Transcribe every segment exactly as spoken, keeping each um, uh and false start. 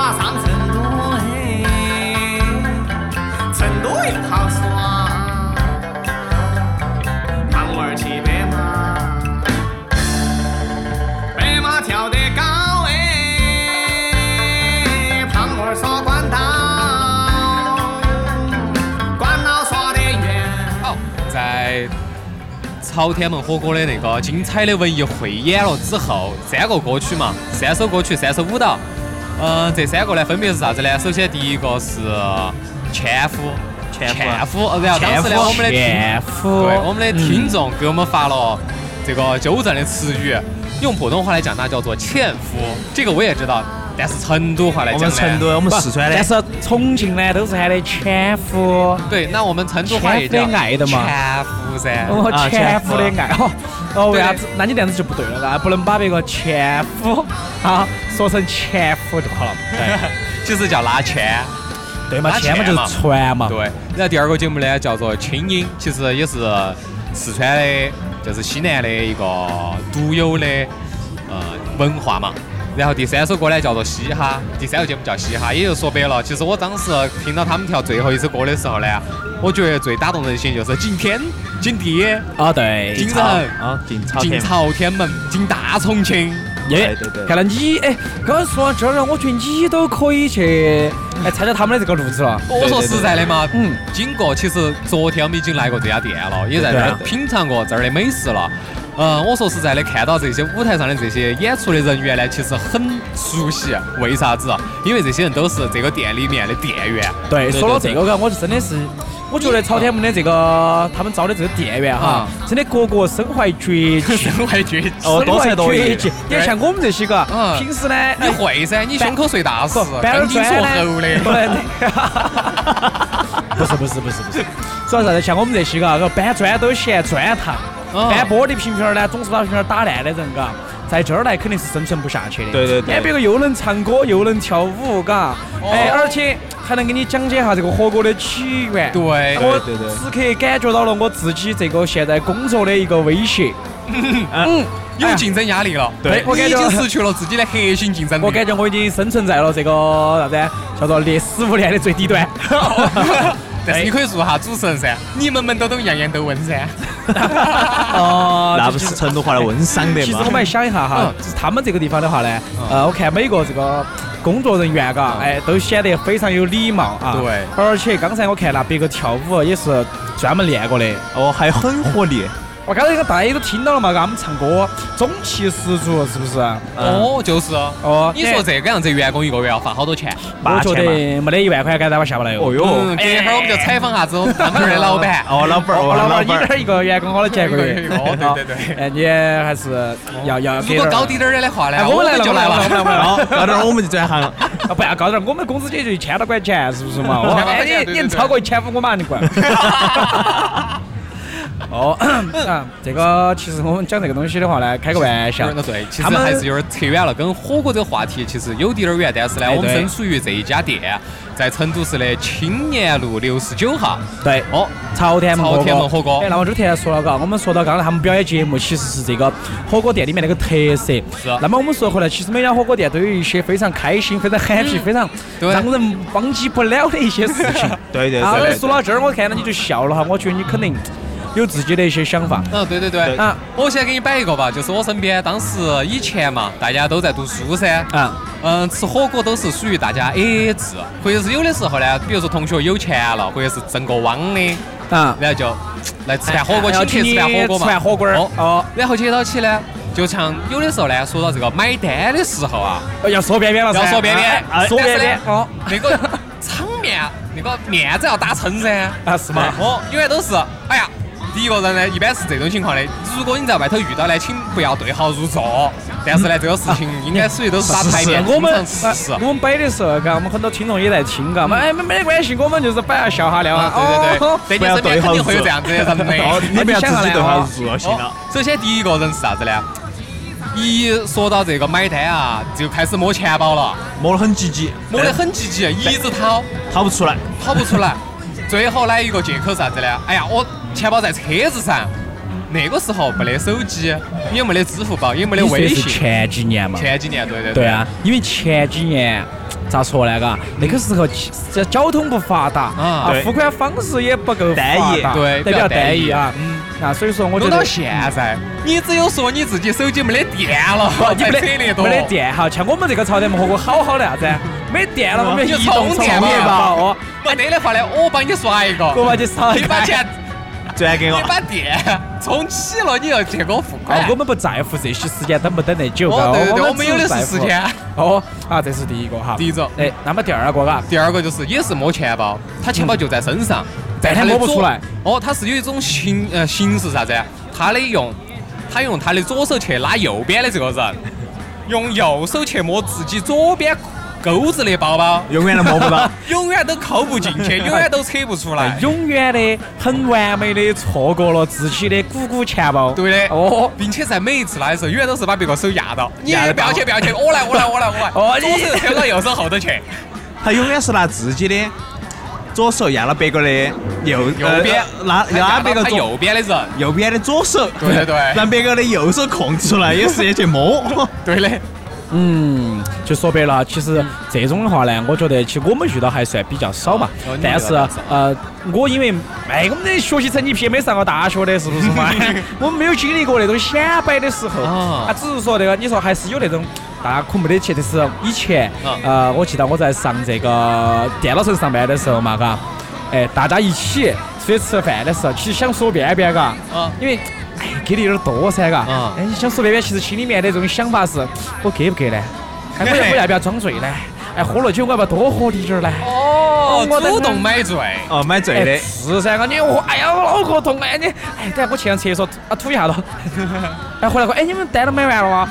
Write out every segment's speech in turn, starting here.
马上成都嘿，成都又好耍，胖娃儿骑白马，白马跳得高哎，胖娃儿耍关岛，关岛耍得远。 好，在朝天门火锅的那个精彩的文艺汇演了之后，三个歌曲嘛，三首歌曲，三首舞蹈。嗯，这三个呢，分别是啥子呢？首先第一个是纤夫， 纤夫纤夫，然后当时呢，我们的纤夫， 对，我们的听众给我们发了这个纠正的词语，用普通话来讲它叫做纤夫，这个我也知道，但是成都话来讲呢， 我们成都，我们四川的， 但是重庆呢都是喊的纤夫。 对，那我们成都话也叫纤夫的爱的嘛纤夫噻， 哦， 啊纤夫的爱哦，哦，为啥子对？ 那你这样子就不对了，啊，不能把那个纤夫啊说成前夫就好了。 对，其实叫拉纤。 对嘛， 拉纤嘛就纤嘛是船嘛。 对，然后第二个节目呢叫做轻音，其实也是四川的，就是西南的一个独有的呃文化嘛。然后第三首歌呢叫做嘻哈，第三个节目叫嘻哈，也就说白了，其实我当时听到他们跳最后一首歌的时候呢，我觉得最打动人心就是进天、进地、 啊对， 进人、 啊，进朝进天， 朝天门、进大重庆。 耶对对对看来你哎，刚刚说到这儿了，我觉得你都可以去哎参加他们的这个路子了。 我说实在的嘛， 嗯， 经过其实昨天我们已经来过这家店了，也在这儿品尝过这儿的美食了。嗯，我说实在的，看到这些舞台上的这些演出的人员呢，其实很熟悉。为啥子？因为这些人都是这个店里面的店员。 对， 对说到对这个，我就真的是，我觉得朝天门的这个他们招的这个店员哈，真的个个身怀绝技， 身怀绝技。 哦多才多艺绝技。你看像我们这些个， 嗯平时呢， 你会噻，你胸口碎大石， 板儿钢筋锁砖呢喉的。 不是不是不是不是，主要是啥子？像我们这些个，个搬砖都嫌砖烫。 哦搬玻璃瓶瓶儿呢，总是把瓶儿打烂的人，嘎，在这儿来肯定是生存不下去的。 对对对哎，别个又能唱歌，又能跳舞，嘎，哎，而且还能给你讲解一下这个火锅的起源。 对我对对此刻感觉到了我自己这个现在工作的一个威胁。 嗯，有竞争压力了。 对我感觉你已经失去了自己的核心竞争力。 我感觉我已经生存在了这个啥子，叫做烈士五年的最低端。 但是你可以做下主持人噻，你们门都懂，样样都问噻。 哦， 那不是成都话的温商的嘛其实我们？来想一下哈，就是他们这个地方的话呢，呃，我看每个这个工作人员嘎，哎，都显得非常有礼貌啊。 对而且刚才我看了别个跳舞也是专门练过的。 哦，还很活力。 我刚才个大家都听到了嘛，嘎，我们唱歌中气十足，是不是？ 哦，就是。 哦， 你说这个样子，员工一个月要发好多钱？ 我觉八千嘛。 得没得一万块，该咱们下不来哟。 哦哟， 嗯，隔一会儿我们就采访下子他们这儿的老板。 哦，老板儿， 哦， 哦， 老板，你老板儿， 这儿一个员工好多钱一个月？ 哦对对对哎，你还是要要给点儿如果高低点儿的话呢， 哎，我们来了， 就来我们来了，我们来了。 好，到这儿我们就转行。 啊，不要高点儿，我们工资也就一千多块钱，是不是嘛？我千多块哎， 钱对对对你你超过一千五，我马上就滚。哦，啊，这个其实我们讲这个东西的话呢，开个玩笑。 那对，其实他们还是有点扯远了，跟火锅这个话题其实有点儿远，但是呢， 哎对我们身处于这一家店，在成都市的青年路六十九号。 对， 哦， 朝天门火锅。 朝天门火锅哎，那么之前说了嘎，我们说到刚才他们表演节目，其实是这个火锅店里面的一个特色。 是啊那么我们说回来，其实每家火锅店都有一些非常开心、非常 happy、非常对让人忘记不了的一些事情。啊， 对对对。 说到这儿，我看到你就笑了哈，我觉得你肯定有自己的一些想法。 嗯，对对对。 对啊我先给你摆一个吧，就是我身边当时以前嘛，大家都在读书噻。 啊， 嗯，吃火锅都是属于大家 A A 制，或者是有的时候呢，比如说同学有钱了，或者是挣过汪的， 啊， 然后就来吃饭火锅， 要请去吃饭火锅嘛。 吃饭火锅儿哦哦， 然后接到起呢，就像有的时候呢，说到这个买单的时候啊， 要说边边了噻， 要说边边啊说边边哦， 那个场面，那个面子要打撑噻。 啊是吗？ 哦，因为都是，哎呀，第一个人呢，一般是这种情况的。如果你在外头遇到呢，请不要对号入座。但是呢，这个事情应该属于都是打台面， 我们经常实施。 我们摆的时候，嘎，我们很多听众也在听，嘎，哎，没没关系，我们就是摆下笑哈聊啊， 哈。 对对哦对，在你身边肯定会有这样子的人的。 哦，你不要自己对号入座就行了。 首先第一个人是啥子呢？一说到这个买单啊，就开始摸钱包了， 摸得很积极， 摸得很积极，一直掏， 掏不出来。 掏不出来。最后呢，一个借口是啥子呢？哎呀，我钱包在车子上。那个时候没得手机，也没得支付宝，也没得微你说的是信。 前几年嘛？ 前几年，对对对啊，因为前几年咋说呢？嘎，那个时候其这交通不发达啊， 对付款方式也不够单一发达， 对比较单一啊。 嗯， 啊，所以说我觉得弄到现在，你只有说你自己手机没得电了，才你没得扯得多。 没得电哈，像我们这个朝天门火锅好好的啥子？没电了，我们你移动充电宝宝哦， 没得的话呢，我帮你刷一个， 我把你扫一个。 你把钱，你转给我。 把电充起了，你要去给我付款哦，。我们不在乎这些时间等不等得久， 哦，对对对，我我们有的只在乎是时间。 哦，啊，这是第一个哈。 第一种， 哎，那么第二个嘎， 第二个就是也是摸钱包，他钱包就在身上，在他但他的左摸不出来。 哦，他是有一种形呃形式啥子？他的用他用他的左手去拉右边的这个人，用右手去摸自己左边钩子的包包， 永远都摸不到。 永远都扣不进去，永远都扯不出来。 永远的很完美的错过了自己的鼓鼓钱包。 对的， 哦， 并且在每一次拉的时候，永远都是把别个手压到，你压得到不要去，不要去，我来，我来，我来，我来， 哦左手推到右手后头去， 他永远是拿自己的左手压了别个的右右边呃拉拉别个左他右边的人， 右边的左手， 对对对让别个的右手控制出来，有时间去摸。 对的， 嗯，就说白了，其实这种的话呢，我觉得其实我们遇到还算比较少嘛。 哦你但是遇到比较少呃，我因为哎，我们的学习成绩嫔没上过大学的，是不是嘛？我们没有经历过那种显摆的时候啊啊，只是说那个，你说还是有那种。大家可没得去，就是以前， 嗯呃，我记得我在上这个电脑城上班的时候嘛，嘎，哎，大家一起出去吃饭的时候，其实想说便便，嘎， 嗯因为哎给的有点多噻，嘎， 嗯哎，你想说便便，其实心里面的这种想法是，我给不给呢？哎，我要我要不要装醉呢？哎，喝了酒我要不要多喝滴点儿呢？ 哦我的主动买醉， 哦，买醉哎， 的。 是噻，你我哎呀，我脑壳痛哎，你哎，等下我去趟厕所啊吐一下子，哎，回来说，哎，你们单都买完了吗？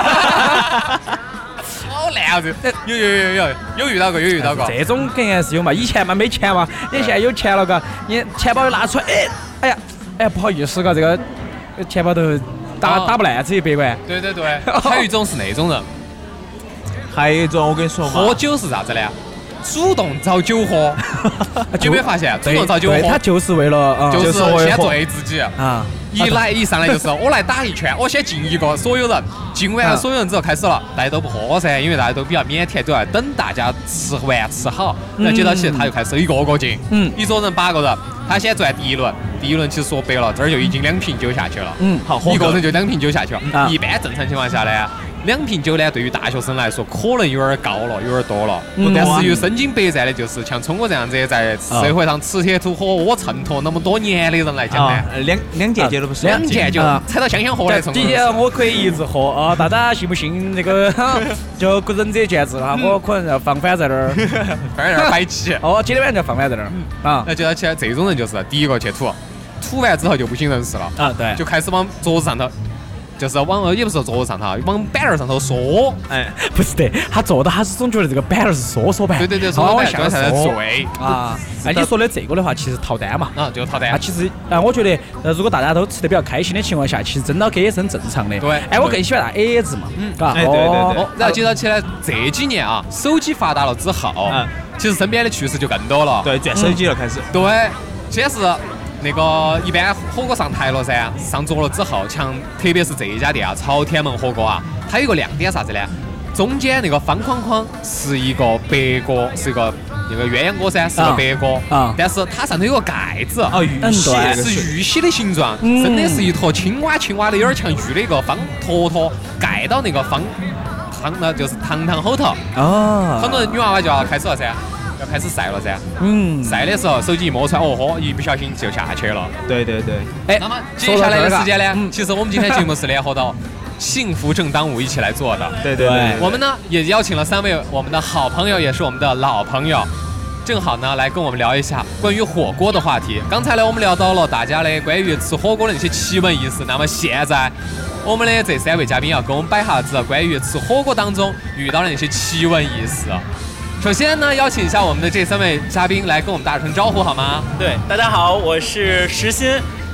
好烂啊！这有有有有有遇到过，有遇到过。 这种肯定是有嘛，以前嘛没钱嘛，你现在有钱了嘎，你钱包一拿出来，哎，哎呀，哎呀，不好意思嘎，这个钱包头打哦打不烂这一百块， 对对对，还有一种是那种人， 还有一种，我跟你说嘛， 喝酒是啥子呢？主动找酒喝，有没有发现？主动找酒对他喝， 就是为了啊， 就是就是为先喝醉自己。 啊， 一来一上来就是我来打一圈，我先敬一个所有人，敬完了所有人之后开始了，大家都不喝噻，因为大家都比较腼腆，都要等大家吃完吃好，然后接到起他就开始一个个敬， 嗯一桌人八个人，他先转第一轮，第一轮其实说白了，这儿就已经两瓶酒下去了， 嗯， 好喝一个人就两瓶酒下去了。 啊一般正常情况下呢，两瓶酒呢，对于大学生来说可能有点高了，有点多了。 嗯但是于身经百战的，就是像聪哥这样子在社会上吃铁土火窝衬托那么多年的人来讲呢啊，，两两件酒都不是两件就啊踩到香香喝的。聪哥第一，我可以一直喝啊，大家信不信那个就仁者见智哈，我可能要放反在那儿。 放在那儿摆起。 哦，今天晚上就放反在那儿啊那就要起来，这种人就是第一个去吐，吐完之后就不省人事了， 啊，对， 就开始往桌子上头，就是往也不是说桌子上头，往板凳上头缩。 哎， 不是的，他坐到他是总觉得这个板儿是缩缩板， 对对对， 他往缩到下板凳上头缩醉啊。哎，你说的这个的话，其实套单嘛。 啊，就套啊， 单。 其实啊，我觉得呃，如果大家都吃得比较开心的情况下，其实真到给也是很正常的。 对哎，我更喜欢那 A 字嘛，嗯，嘎， 哎对对对哦，然后接到起来这几年啊，手机发达了之后， 嗯其实身边的趣事就更多了。 对，转手机了开始。 对，先是那个一般火锅上台了噻，上桌了之后，像特别是这一家店啊，朝天门火锅啊，它有个亮点啥子呢？中间那个方框框是一个白锅，是一个那个鸳鸯锅噻，是个啊白锅， 啊但是它上头有个盖子， 哦，玉嗯玺对那个是。 是玉玺的形状， 嗯真的是一坨青蛙青蛙的，有点像玉的一个方坨坨盖到那个方汤，那就是汤汤后头。 啊， 很多人女娃娃就要开始了噻，要开始晒了噻。 嗯， 晒的时候手机一摸出来，哦豁，一不小心就下去了。 对对对， 哎， 那么接下来的时间呢， 嗯其实我们今天节目是联合到幸福正当午一起来做的。 对对对， 我们呢也邀请了三位我们的好朋友，也是我们的老朋友，正好呢来跟我们聊一下关于火锅的话题。刚才呢我们聊到了大家的关于吃火锅的那些奇闻异事，那么现在我们的这三位嘉宾要跟我们摆下子关于吃火锅当中遇到的那些奇闻异事。首先呢，邀请一下我们的这三位嘉宾来跟我们打声招呼好吗？ 对，大家好，我是石鑫。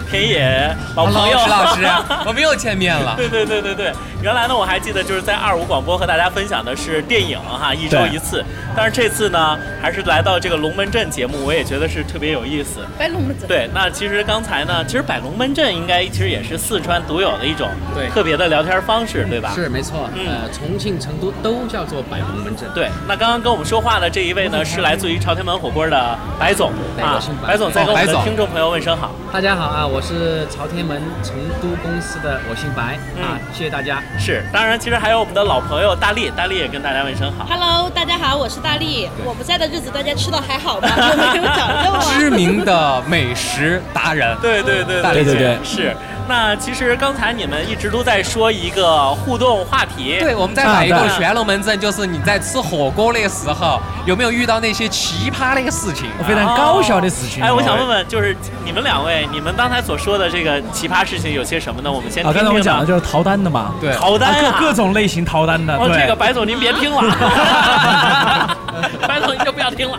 田野老朋友石老师，我们又见面了。 对对对对对，原来呢我还记得就是在二五广播和大家分享的是电影哈，一周一次。但是这次呢，还是来到这个龙门阵节目，我也觉得是特别有意思。 摆龙门阵。 对，那其实刚才呢，其实摆龙门阵应该其实也是四川独有的一种对特别的聊天方式，对吧？ 是没错， 嗯呃，重庆、成都都叫做摆龙门阵。 对，那刚刚跟我们说话的这一位呢，是来自于朝天门火锅的白总啊对我姓，白白总再跟我们的哦白总听众朋友问声好。 大家好啊，我是朝天门成都公司的，我姓白、 嗯啊，谢谢大家。 是，当然其实还有我们的老朋友大力，大力也跟大家问声好。 Hello， 大家好，我是大力。我不在的日子，大家吃的还好吗？有没有长肉啊？ 知名的美食达人， 对对对大力姐对对是。那其实刚才你们一直都在说一个互动话题， 对，我们在摆一啊个旋龙门阵，就是你在吃火锅的时候，有没有遇到那些奇葩的事情？ 非常搞笑的事情。 哎，我想问问，就是你们两位，你们刚才所说的这个奇葩事情有些什么呢？我们先啊， 听听刚才我们讲的吧。 就是逃单的嘛， 对， 逃单啊， 各各种类型逃单的。 哦， 对这个白总您别听了，白总你就不要听了。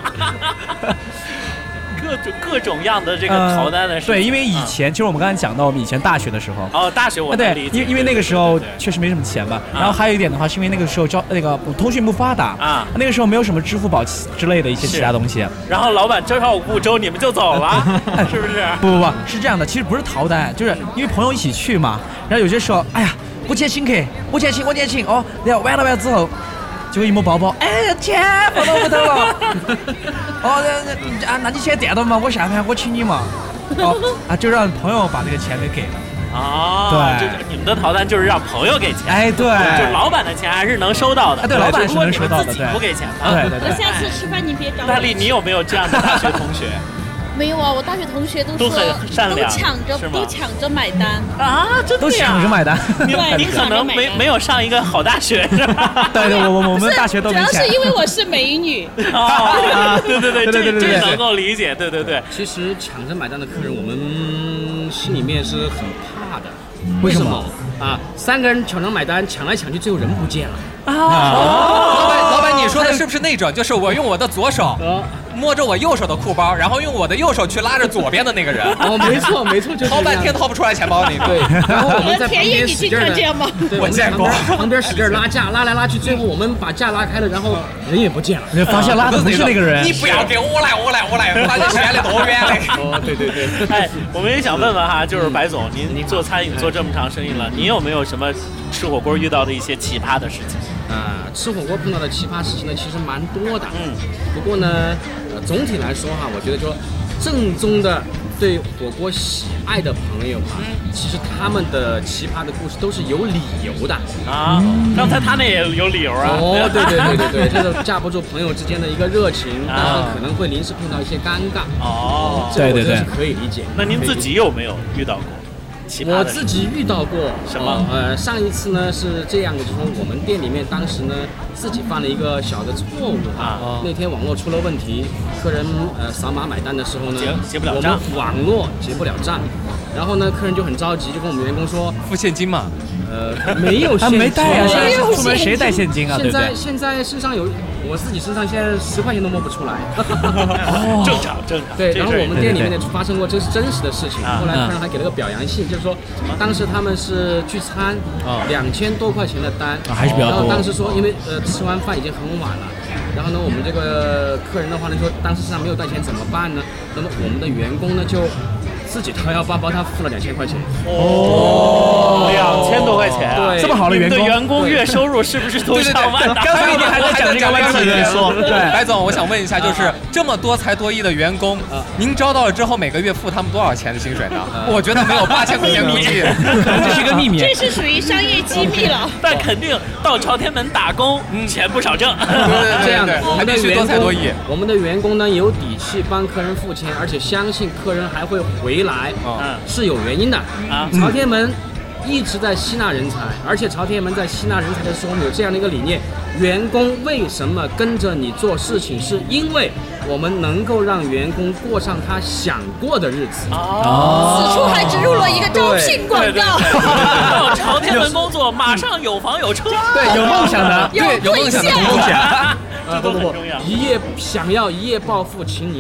各种各种样的这个逃单的事情、 呃对，因为以前、其实我们刚才讲到我们以前大学的时候。 哦，大学我啊，对能理，解， 因为因为那个时候确实没什么钱嘛，然后还有一点的话，是因为那个时候交那个通讯不发达啊那个时候没有什么支付宝之类的一些其他东西。 然后老板招招不周，你们就走了，是不是？ 不不不，是这样的，其实不是逃单，就是因为朋友一起去嘛，然后有些时候，哎呀，我钱请客，我钱请，我钱请哦，然后完了完了之后，结果一摸包包，哎，钱放到屋头了，哦，那啊，那你先垫到嘛，我下盘我请你嘛，哦，啊，就让朋友把这个钱给给了。 哦， 对就是你们的逃单就是让朋友给钱， 哎，对， 就是老板的钱还是能收到的， 啊对老板是能只不过收到的你们自己不给钱的。 对对对那下次吃饭你别找我。 大力，你有没有这样的大学同学没有啊，我大学同学都都说很善良都抢着是吗都抢着买单。 啊？真的都呀抢着买单。 你对你可能没没有上一个好大学是吧？ 对对，我我我不是们大学都没钱主要是。因为我是美女。 哦，对对对， 对对对对对这这能够理解，对对对。 其实抢着买单的客人，我们心里面是很怕的。 为什么么啊？三个人抢着买单，抢来抢去，最后人不见了。 老板，老板，你说的是不是那种，就是我用我的左手哦摸着我右手的裤包，然后用我的右手去拉着左边的那个人， 哦，没错没错，就是掏半天这样掏不出来钱包那个。 对，然后我们在旁田野， 边你经使劲的常这样吗？ 对， 我见过们在旁边旁边使劲儿拉架，拉来拉去，最后我们把架拉开了，然后人也不见了。 你发现拉的不是那个人。 你不要给我来，我来，我来，把这钱的多远嘞？ 哦，对对对。 哎，我们也想问问哈，就是白总，您做餐饮做这么长生意了，您有没有什么吃火锅遇到的一些奇葩的事情？ 啊、吃火锅碰到的奇葩事情呢，其实蛮多的。 嗯， 不过呢，呃，总体来说哈，我觉得说正宗的对火锅喜爱的朋友哈，其实他们的奇葩的故事都是有理由的。 啊，刚才他那也有理由啊。 哦，对对对对对，这是架不住朋友之间的一个热情， 啊但是可能会临时碰到一些尴尬。 哦， 这个我对对对觉得是可以理解。 那您自己有没有遇到过奇葩我的事自己遇到过什么呃，上一次呢是这样的，就是说我们店里面当时呢自己犯了一个小的错误啊啊。那天网络出了问题，客人呃扫码买单的时候呢， 结结不了我账们网络结不了账，然后呢客人就很着急，就跟我们员工说， 付现金嘛？ 呃，没有他现金， 没带啊，现在没有出门谁带现金啊？对现不对？ 在现在身上有，我自己身上现在十块钱都摸不出来。 正常正常。 对，然后这事儿我们店里面呢发生过这是真实的事情， 啊后来客人还给了个表扬信，就是说当时他们是聚餐，两千多块钱的单， 啊还是比较多然后当时说因为呃吃完饭已经很晚了，然后呢我们这个客人的话呢说当时身上没有带钱怎么办呢？那么我们的员工呢就自己掏腰包帮他付了两千块钱。 哦，两千多块钱啊！ 对这么好的员工， 你们的员工月收入是不是都对对上万的？ 刚才你还在讲这个问题对说，对， 白总，我想问一下，就是这么多才多艺的员工，您招到了之后，每个月付他们多少钱的薪水呢？我觉得没有八千块钱估计。 这是一个秘密。 这是属于商业机密了。 但肯定到朝天门打工，钱不少挣。 这样的，我们的还必须员工多才多艺。 我们的员工呢有底气帮客人付钱，而且相信客人还会回来， 嗯是有原因的。 啊朝天门一直在吸纳人才，而且朝天门在吸纳人才的时候，我们有这样的一个理念：员工为什么跟着你做事情，是因为我们能够让员工过上他想过的日子。 哦， 此处还植入了一个招聘广对对告。 对，到朝天门工作，马上有房有车。 对，有梦想的， 对，有梦想的工作。 啊，不不不，一夜想要一夜暴富，请你不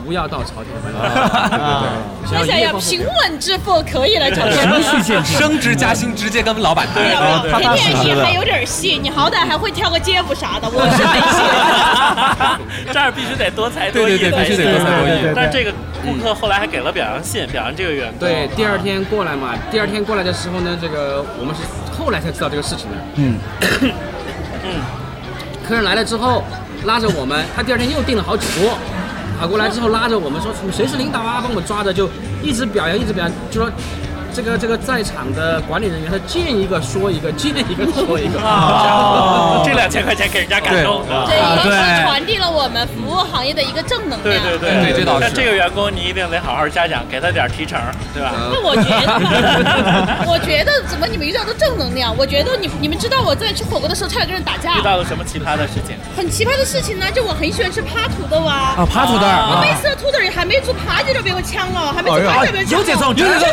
不要到朝天门了。 我想要平稳致富，可以来朝天门。 升职加薪直接跟老板谈。 甜甜你还有点戏，你好歹还会跳个街舞啥的，我是没戏。 这儿必须得多才多艺， 对对对，必须得多才多艺。 但这个顾客后来还给了表扬信，表扬这个员工。 对，第二天过来嘛，第二天过来的时候呢，这个我们是后来才知道这个事情的。嗯嗯，客人来了之后拉着我们，他第二天又订了好几桌，跑过来之后拉着我们说谁是领导啊，帮我抓着就一直表扬，一直表扬，就说。这个这个在场的管理人员，他见一个说一个，见一个说一个， 啊，这两千块钱给人家感动的， 这应该是传递了我们服务行业的一个正能量。 对对对对，这倒是。 那这个员工你一定得好好嘉奖，给他点提成，对吧？ 那我觉得，我觉得怎么你们遇到的正能量？我觉得你你们知道我在吃火锅的时候差点跟人打架。 遇到了什么奇葩的事情？ 很奇葩的事情呢，就我很喜欢吃趴土豆啊。 啊，趴土豆。 我每次土豆还没做趴就被我抢了，还没做趴就被我抢了。 有这种，有这种。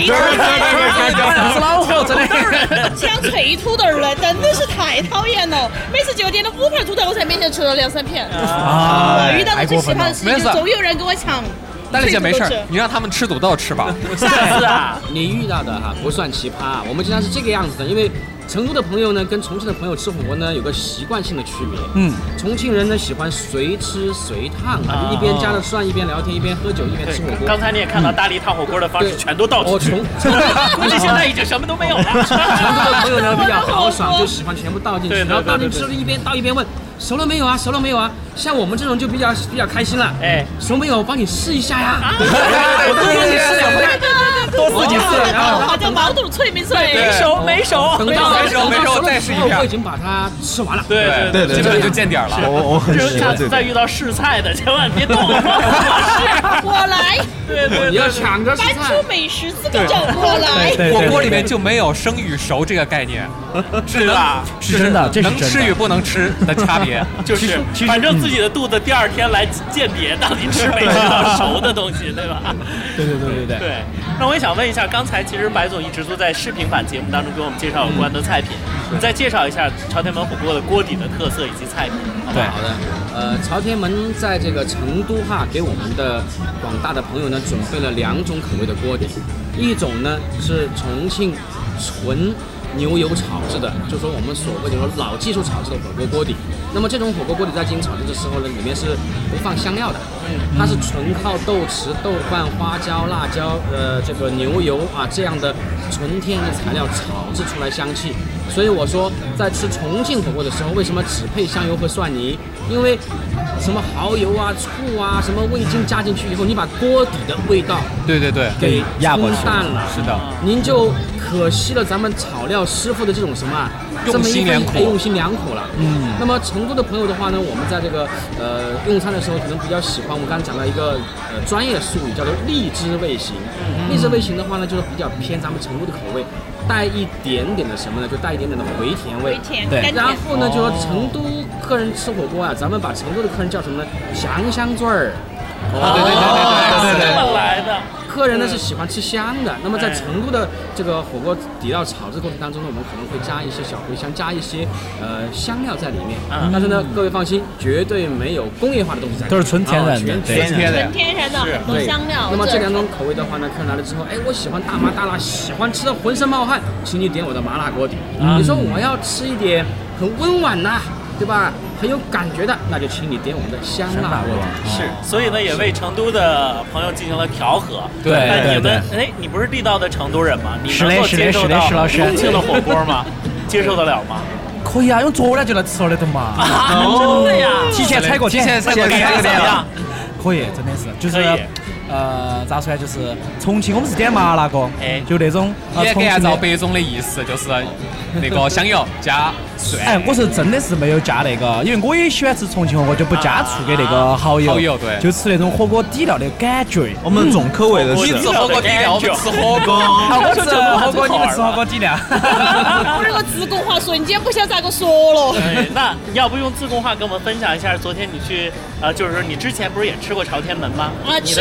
老火真的， 抢脆土豆了，真的是太讨厌了。每次就点了五盘土豆，我才勉强吃了两三片。啊，遇到的最奇葩的事情，总有人跟我抢。 但是姐没事，你让他们吃土豆吃吧。 下次啊，你遇到的哈不算奇葩，我们经常是这个样子的，因为。成都的朋友呢，跟重庆的朋友吃火锅呢，有个习惯性的区别。嗯，重庆人呢喜欢随吃随烫啊，一边加了蒜，一边聊天，一边喝酒，一边吃火锅。 刚才你也看到大力烫火锅的方式全都倒进去，估计现在已经什么都没有了。成都的朋友呢比较豪爽，就喜欢全部倒进去，然后倒进去吃了一边倒一边问熟了没有啊，熟了没有啊？像我们这种就比较比较开心了。哎，熟没有？我帮你试一下呀。我都给你试了， 多试几次，然后它叫毛肚脆没脆？ 没熟没熟， 等到没熟没熟再试一下。 我已经把它吃完了。 对对对，基本就见底了。 我我很喜欢这再遇到试菜的，千万别动。我来。 对对， 你要抢着试菜。 搬出美食资格证，我来。 火锅里面就没有生与熟这个概念，是吧？ 是真的，这是能吃与不能吃的差别， 就是反正自己的肚子第二天来鉴别到底吃没吃到熟的东西，对吧？ 对对对对对。 对，那我也想问一下，刚才其实白总一直都在视频版节目当中给我们介绍有关的菜品，你再介绍一下朝天门火锅的锅底的特色以及菜品。 对，好的。呃，朝天门在这个成都哈，给我们的广大的朋友呢准备了两种口味的锅底，一种呢是重庆纯牛油炒制的，就说我们所谓的说老技术炒制的火锅锅底。那么这种火锅锅底在进行炒制的时候呢，里面是不放香料的，它是纯靠豆豉、豆瓣、花椒、辣椒，呃，这个牛油啊这样的纯天然的材料炒制出来香气。所以我说，在吃重庆火锅的时候，为什么只配香油和蒜泥？因为什么蚝油啊、醋啊、什么味精加进去以后，你把锅底的味道对对对给压过去淡了， 是的， 您就可惜了咱们炒料师傅的这种什么用心良苦， 用心良苦了。嗯，那么成都的朋友的话呢，我们在这个呃用餐的时候，可能比较喜欢我们刚才讲到一个呃专业术语，叫做荔枝味型。嗯、荔枝味型的话呢，就是比较偏咱们成都的口味。带一点点的什么呢？就带一点点的回甜味。 回甜， 对。然后呢，就说成都客人吃火锅啊，咱们把成都的客人叫什么呢？香香嘴儿。 哦，对对对对对对， 这么来的。 客人呢是喜欢吃香的。那么在成都的这个火锅底料炒制过程当中呢，我们可能会加一些小茴香，加一些呃香料在里面。嗯、但是呢，各位放心，绝对没有工业化的东西在里面， 都是纯天然的， 全天然的，纯天然的很多香料。 那么这两种口味的话呢，客人来了之后，哎，我喜欢大麻大辣，喜欢吃的浑身冒汗，请你点我的麻辣锅底。嗯、你说我要吃一点很温婉呐、啊，对吧？很有感觉的，那就请你点我们的香辣锅底。 是，所以呢，也为成都的朋友进行了调和。 对， 那你们，哎，你不是地道的成都人吗？你能够接受到重庆的火锅吗？接受得了吗？ 可以啊，用昨天就来吃了的嘛。 真的呀？ 提前踩过， 提前踩过， 怎么样？ 可以，真的是，就是。呃，咋说呢？就是重庆我们是点麻辣锅，哎，就那种。 也可以按照白总的意思，就是那个香油加蒜。 哎，我是真的是没有加那个，因为我也喜欢吃重庆火锅，就不加醋给那个蚝油。 蚝油对。 就吃那种火锅底料的感觉。 我们重口味的是。 你吃火锅底料，我们吃火锅。 我吃火锅，你们吃火锅底料。 我这个自贡话瞬间不晓得咋个说了。 哎，那要不用自贡话跟我们分享一下，昨天你去呃，就是说你之前不是也吃过朝天门吗？ 啊，吃过也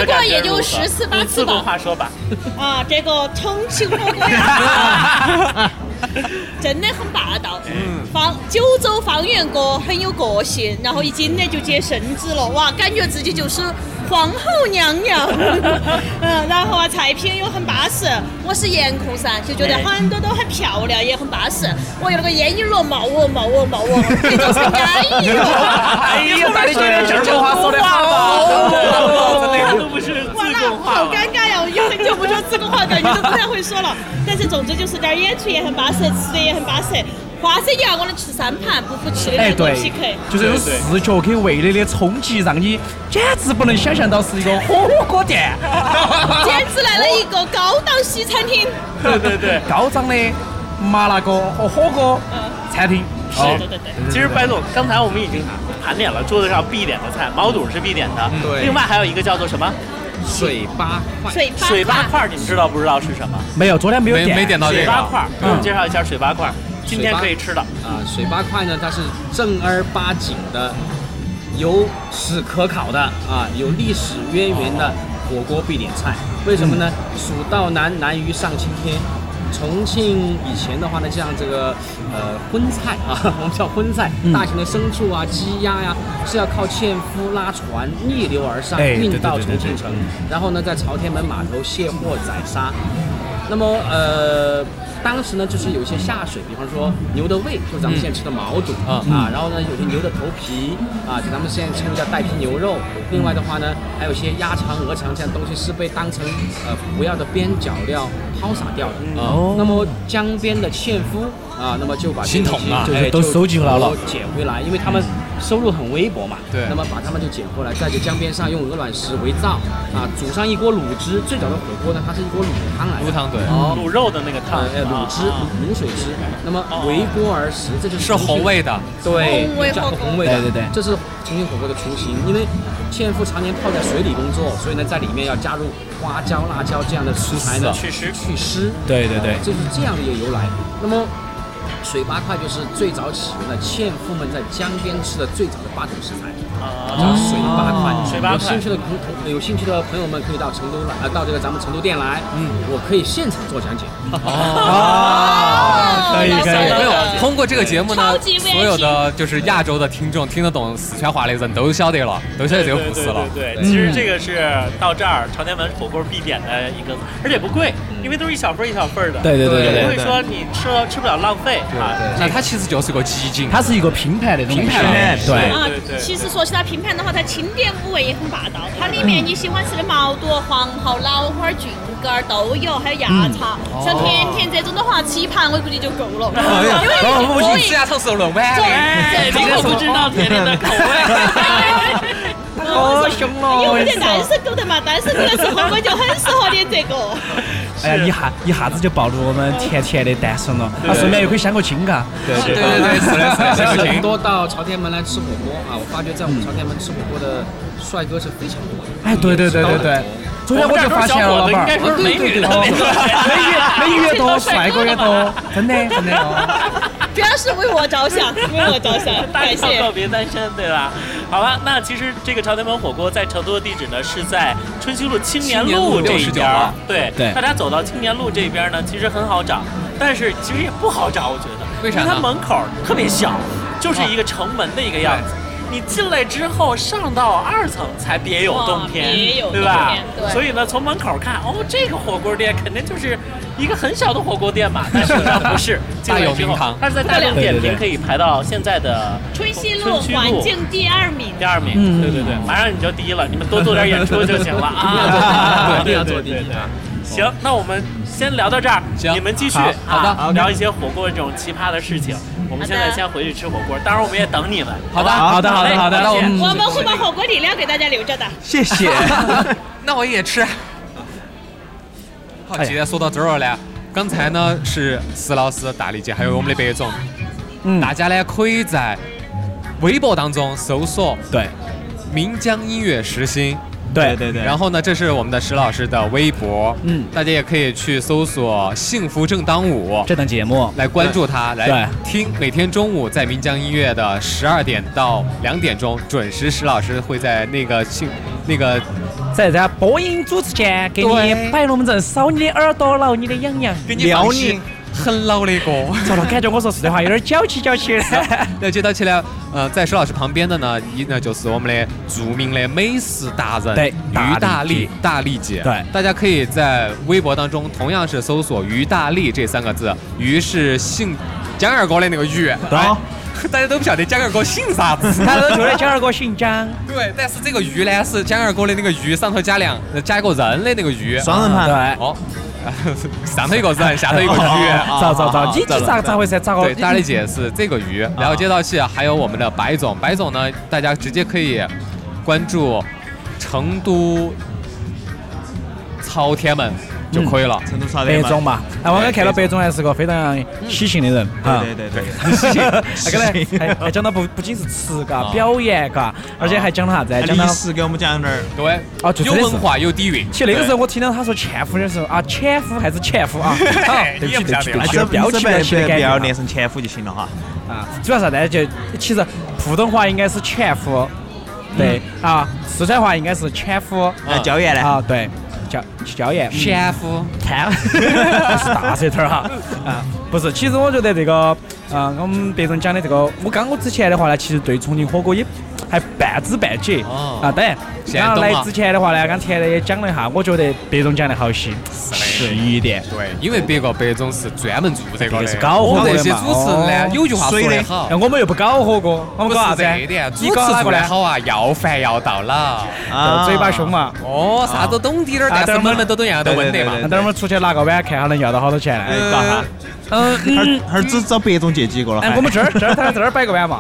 有十次八次吧。 四个话说吧。 啊，这个重庆火锅呀，真的很霸道。嗯，方九州方圆锅很有个性，然后一进来就接圣旨了，哇，感觉自己就是皇后娘娘。嗯，然后啊，菜品又很巴适。我是颜控噻，就觉得很多都很漂亮，也很巴适。我有那个烟影罗冒哦冒哦冒哦，那种是安逸哦。 哎呀，大理觉得这句话说的好哦， 真的都不是自贡话。 好尴尬呀！我有很久不说自贡话，感觉都不太会说了。但是总之就是这儿演出也很巴适，吃的也很巴适。花生油我能吃三盘，不服气的那种 P K。 就是这种视觉跟味蕾的冲击，让你简直不能想象到是一个火锅店， 简直来了一个高档西餐厅。 对对对， 高档的麻辣锅和火锅餐厅。 是，对对对。其实白总，刚才我们已经盘点了桌子上必点的菜，毛肚是必点的， 对。 另外还有一个叫做什么？ 水八块。 水八水八块，你们知道不知道是什么？ 没有，昨天没有点， 没点到这个。 水八块，给我们介绍一下水八块。今天可以吃的啊，水八块呢，它是正儿八经的，有史可考的啊，有历史渊源的火锅必点菜。为什么呢？蜀道难，难于上青天。重庆以前的话呢，像这个呃荤菜啊，我们叫荤菜，大型的牲畜啊、鸡鸭呀，是要靠纤夫拉船逆流而上，运到重庆城，然后呢，在朝天门码头卸货宰杀。那么呃。当时呢，就是有一些下水，比方说牛的胃，就是咱们现在吃的毛肚、嗯、啊，然后呢，有些牛的头皮啊，就咱们现在称为叫带皮牛肉。另外的话呢，还有一些鸭肠、鹅肠这样东西是被当成呃不要的边角料抛洒掉的。哦、嗯。那么江边的纤夫啊，那么就把心痛啊， 就是都收集回来了， 捡回来，因为他们收入很微薄嘛。 对。 那么把他们就捡回来，在这江边上用鹅卵石为灶啊，煮上一锅卤汁。最早的火锅呢，它是一锅卤汤来的。 卤汤对。 哦。 卤肉的那个汤。 呃卤汁、卤水汁，那么围锅而食，这就是是红味的， 对， 加红味的， 对对对， 这是重庆火锅的雏形。因为纤夫常年泡在水里工作，所以呢，在里面要加入花椒、辣椒这样的食材呢， 去湿去湿， 对对对， 这是这样的一个由来。那么水八块就是最早起源的纤夫们在江边吃的最早的八种食材。啊，叫水八块。 水八块。 有兴趣的同同有兴趣的朋友们可以到成都来，呃，到这个咱们成都店来，嗯，我可以现场做讲解。 哦，可以可以。 没有，通过这个节目呢，所有的就是亚洲的听众听得懂四川话的人都晓得了，都晓得这个故事了。 对，其实这个是到这儿朝天门火锅必点的一个，而且不贵，因为都是一小份一小份的。 对对对对， 不会说你吃了吃不了浪费啊。 那它其实就是个基金， 它是一个拼盘的拼盘， 对啊。其实说起它拼盘的话，它清点五味也很霸道。它里面你喜欢吃的毛肚、黄喉、老花、菌干都有，还有鸭肠。像甜甜这种的话，吃一盘我估计就够了。因为我们吃鸭肠是弄碗的， 这个不知道甜甜的口味。 好凶哦！ 有点单身狗的嘛，单身狗的时候我就很适合点这个。 哎呀，一下一下子就暴露我们甜甜的单身了。啊，顺便又可以相个亲嘎。 对对对对，是的，是的，相个亲。 多到朝天门来吃火锅啊！我发觉在我们朝天门吃火锅的帅哥是非常多的。 哎，对对对对对。昨天我就发现了，老板儿， 美女的， 美女美女越多，帅哥越多，真的真的。 主要是为我着想，为我着想，感谢。 特别单身，对吧？好了，那其实这个朝天门火锅在成都的地址呢是在春熙路青年路这一边。对对，大家走到青年路这边呢，其实很好找，但是其实也不好找，我觉得。 为啥呢？ 因为它门口特别小，就是一个城门的一个样子。你进来之后上到二层才别有洞天，对吧？ 对。 所以呢，从门口看，哦，这个火锅店肯定就是一个很小的火锅店嘛，但实际上不是。 大有名堂。 它是在大众点评可以排到现在的春熙路环境第二名。 第二名，对对对，马上你就第一了，你们多做点演出就行了啊！ 一定要做第一啊！ 行，那我们先聊到这儿，你们继续好的聊一些火锅这种奇葩的事情。我们现在先回去吃火锅，当然我们也等你们。 好的， 好的，好的，好的。 那我们我们会把火锅底料给大家留着的。 谢谢。 那我也吃。好，既然说到这儿了呢，刚才呢是石老师、大理姐还有我们的白总，嗯，大家呢可以在微博当中搜索对岷江音乐时兴。 对对对， 然后呢，这是我们的石老师的微博， 嗯， 大家也可以去搜索“幸福正当午” 这档节目来关注他，来听。每天中午在岷江音乐的十二点到两点钟，准时石老师会在那个幸那个在这播音主持间给你摆龙门阵，搔你的耳朵，挠你的痒痒， 给你放起很老的歌。 糟了，感觉我说四川话有点矫情矫情的。 那接到起来，呃，在石老师旁边的呢，一呢就是我们的著名的美食达人， 对， 于大力，大力姐。 对， 大家可以在微博当中同样是搜索“于大力”这三个字，于是姓江二哥的那个于。 对。 大家都不晓得江二哥姓啥子， 大家都觉得江二哥姓张。 对，但是这个鱼呢是江二哥的那个鱼上头加两加一个人的那个鱼， 双人旁。 对， 哦，上头一个人，下头一个鱼。 糟糟糟，你这咋咋回事？咋个？ 对，大力姐是这个鱼，然后接到起还有我们的白总，白总呢，大家直接可以关注成都朝天门。就可以了， 成都朝天门。白总嘛，哎，我刚看到白总还是个非常喜庆的人， 对对对对，喜庆。 刚才还还讲到不不仅是词嘎表演嘎，而且还讲了啥子？讲历史给我们讲点儿。 对， 哦，就有文化有底蕴。 其实那个时候我听到他说前夫的时候啊，前夫还是前夫啊，对不起对不起对不起，标题标题的感觉， 不要念成前夫就行了哈。 啊，主要啥子？就其实普通话应该是前夫，对啊，四川话应该是前夫。 那椒盐呢？ 啊，对。椒椒盐， 前夫， 看，是大舌头哈啊，不是，其实我觉得这个，啊，我们白总讲的这个，我刚我之前的话呢，其实对重庆火锅也还半知半解啊。当然，刚来之前的话呢，刚田的也讲了一下，我觉得白总讲的好细细一点。 对，因为别个白总是专门做这个的， 是搞火锅的嘛。 这些主持人呢，有句话说得好， 我们又不搞火锅，我们搞啥子？ 主持做得好啊，要饭要到老， 嘴巴凶嘛。 哦，啥都懂滴点儿，但是门门都懂样都问得嘛。 那等我们出去拿个碗，看下能要到好多钱来，搞哈。 嗯，嗯，儿只找白总借几个了。 哎，我们这儿这儿这儿摆个碗嘛。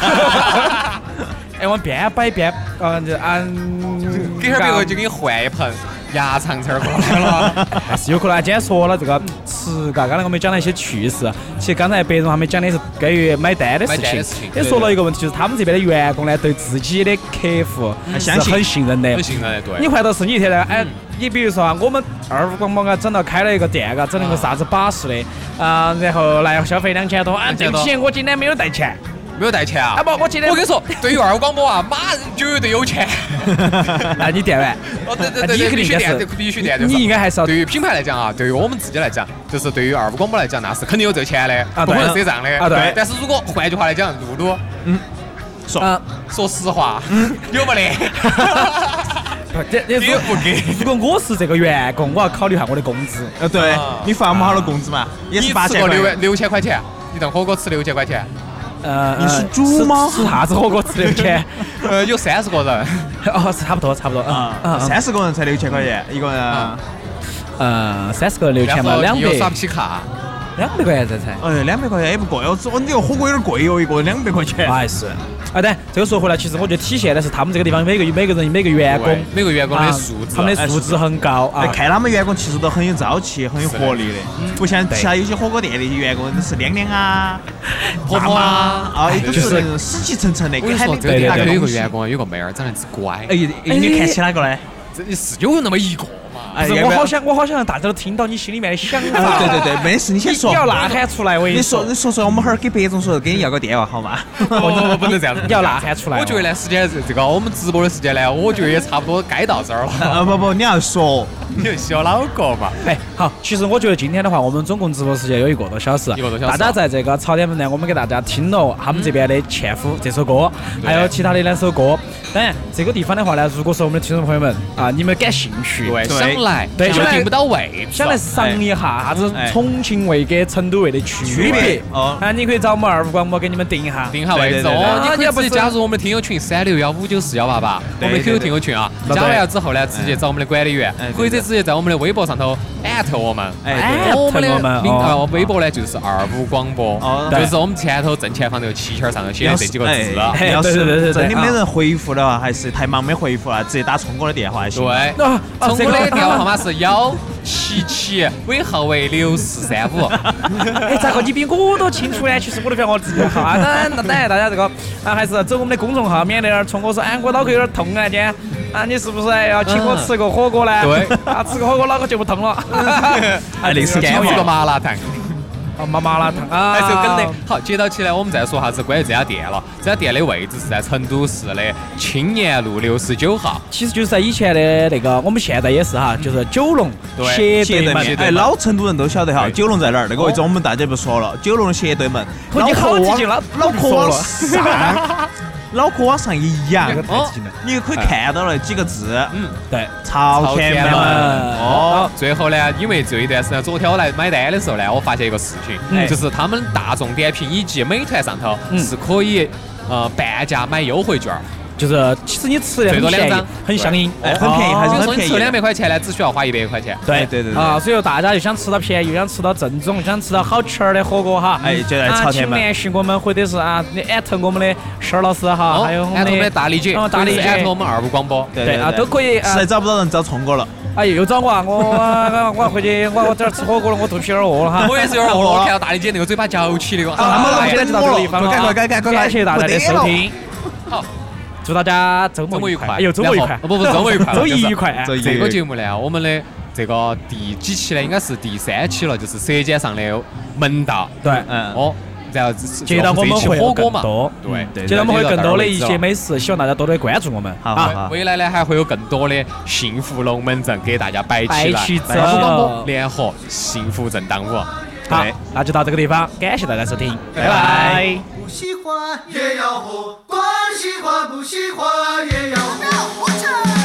哎，我们边摆边，嗯，就按， 给点别个就给你换一盆鸭肠串过来了。 还是有可能。今天说了这个吃嘎，刚才我们讲了一些趣事。其实刚才白总他们讲的是关于买单的事情，也说了一个问题，就是他们这边的员工呢，对自己的客户是很信任的。 很信任的，对。 你换到是你一天呢，哎，你比如说啊，我们二五广播啊，整到开了一个店嘎，整了个啥子巴适的啊，然后来消费两千多，啊，对不起，我今天没有带钱。 没有带钱啊！ 啊不，我今天我跟你说，对于二五广播啊，马绝对有钱。 那你垫完？ 哦，对对对，你肯定垫，必须垫。 你应该还是要。 对于品牌来讲啊，对于我们自己来讲，就是对于二五广播来讲，那是肯定有这钱的，不可能赊账的。 啊对。 但是如果换句话来讲，露露，嗯，说说实话，嗯，有没得？ 不，你你不给。如果我是这个员工，我要考虑下我的工资。 呃，对，你发不好的工资嘛，也是八千块。 六六千块钱，一顿火锅吃六千块钱。 呃， 你是猪吗？ 吃啥子火锅吃六千？ 呃，有三十个人。 哦，是差不多，差不多。 啊啊，三十个人才六千块钱一个人。 呃，三十个人六千嘛，两百。 刷不起卡。 两百块钱这才。 哎，两百块钱也不贵哦，我这个火锅有点贵哦，一个两百块钱。 还是。啊，对，这个说回来，其实我觉得体现的是他们这个地方每个每个人每个员工每个员工的素质， 他们的素质很高啊。 看他们员工其实都很有朝气，很有活力的，不像其他有些火锅店的员工都是娘娘啊、婆婆啊，啊，都是那种死气沉沉的。 我跟你说，这个店有一个员工，有个妹儿长得只乖。 哎，你看起哪个呢？ 这是有那么一个。 不是，我好想，我好想让大家都听到你心里面的想法。 对对对，没事，你先说。 你要呐喊出来，我你说，你说说，我们哈儿给白总说，给你要个电话号码。 我不能这样子， 你要呐喊出来。 我觉得呢，时间这个我们直播的时间呢，我觉得也差不多该到这儿了。 啊不不，你要说， 你就小脑壳嘛。 哎，好，其实我觉得今天的话，我们总共直播时间有一个多小时。 一个多小时。 大家在这个朝天门呢，我们给大家听了他们这边的《纤夫》这首歌，还有其他的两首歌。当然，这个地方的话呢，如果说我们的听众朋友们啊，你们感兴趣， 对，想来， 对， 想来。不到位， 想来尝一下啥子重庆味跟成都味的区别哦。啊，你可以找我们二五广播给你们定一下， 定一下位置哦。你可以直接加入我们的听友群三六幺五九四幺八八，我们的 Q Q 听友群啊。加完了之后呢，直接找我们的管理员，或者直接在我们的微博上头艾特我们。 哎， 我们的名啊微博呢就是二五广播，就是我们前头正前方那个旗签上头写的这几个字。 要是真的没人回复的话，还是太忙没回复了，直接打聪哥的电话行。 对，聪哥的电话号码是幺。七七尾号为六四三五。 哎，咋个你比我都清楚呢？其实我都不晓得我自己号啊。当然，当然，大家这个啊，还是走我们的公众号，免得从我说，哎，我脑壳有点痛啊，今天啊，你是不是要请我吃个火锅呢？ 对， 啊，吃个火锅脑壳就不痛了。 啊，那是煎一个麻辣烫。 啊麻麻辣烫啊， 还是有梗的。好，接到起来我们再说下子关于这家店了。这家店的位置是在成都市的青年路六十九号， 其实就是在以前的那个，我们现在也是哈，就是九龙斜对门。 哎，老成都人都晓得哈，九龙在哪儿？那个位置我们大家不说了，九龙斜对门。 你好激进了， 脑壳往上，脑壳往上一扬，你可以看到了几个字，嗯， 对， 朝天门。 哦，最后呢，因为这一段时间，昨天我来买单的时候呢，我发现一个事情，就是他们大众点评以及美团上头是可以呃半价买优惠券。 就是其实你吃的很便宜，很相应， 哎，很便宜，还是很便宜。 吃两百块钱呢，只需要花一百块钱。 对对对啊，所以说大家又想吃到便宜，又想吃到正宗，想吃到好吃的火锅哈， 哎，就来朝天门。 请联系我们，或者是啊，你艾特我们的沈老师哈，还有我们的大理姐， 大理姐， 艾特我们二五广播， 对啊，都可以。 实在找不到人，找聪哥了。 哎，又找我啊！我我我回去，我我这儿吃火锅了，我肚皮有点饿了哈。 我也是有点饿了。我看到大理姐那个嘴巴嚼起的个。 好，那么我们今天就到这个地方了， 赶快赶快赶快！ 感谢大家的收听。 好。 祝大家周末愉快！哎呦，周末愉快！ 不不，周末愉快， 周一愉快。 这个节目呢，我们的这个第几期呢？应该是第三期了，就是舌尖上的门道。 对， 嗯，哦，然后接到我们会火锅嘛， 多， 对， 接到我们会更多的一些美食，希望大家多多关注我们。 好， 未来呢还会有更多的幸福龙门阵给大家摆起来，联合幸福正当午。 好，那就到这个地方，感谢大家收听，拜拜。 不喜欢也要喝，管喜欢不喜欢也要喝。